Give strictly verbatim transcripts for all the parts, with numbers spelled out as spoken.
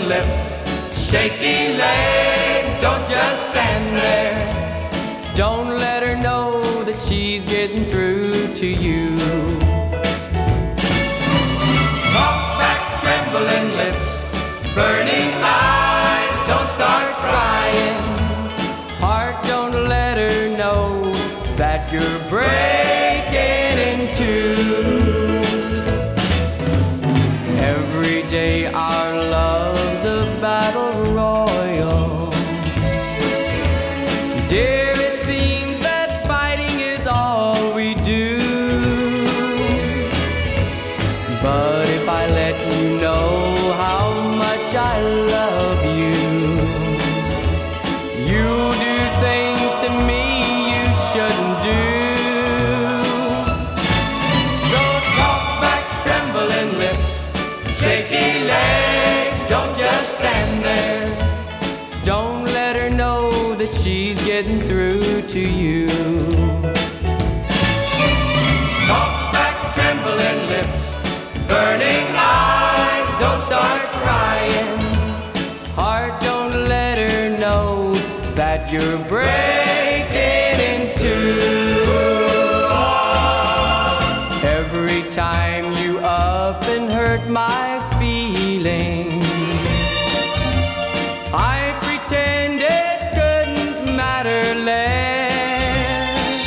lips, shaky legs, don't just stand there. Don't let her know that she's getting through to you. Talk back, trembling lips, burning eyes, don't start crying. Heart, don't let her know that you're breaking in two. Every day our love's a battle royal. Dear, it seems that fighting is all we do. But if I let you know how much I love you, you'll do things to me you shouldn't do. So talk back, trembling lips, shaky legs, don't just stand there. Don't let her know that she's getting through to you. Talk back, trembling lips, burning eyes, don't start crying. Heart, don't let her know that you're breaking in two. Every time you up and hurt my feelings, I pretend it couldn't matter less.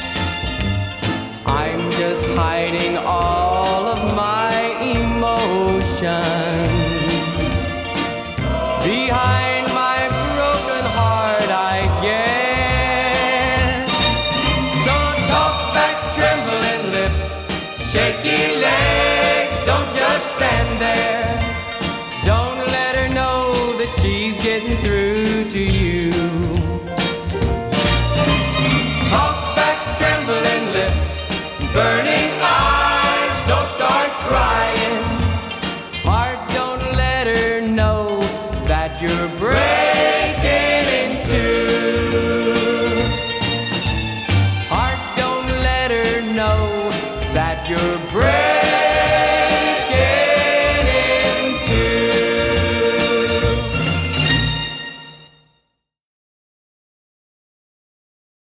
I'm just hiding all of my emotions behind my broken heart, I guess. So talk back, trembling lips, shaky legs, don't just stand there. Don't let her know that she's getting through to you. Talk back, trembling lips, burning eyes, don't start crying. Heart, don't let her know that you're brave.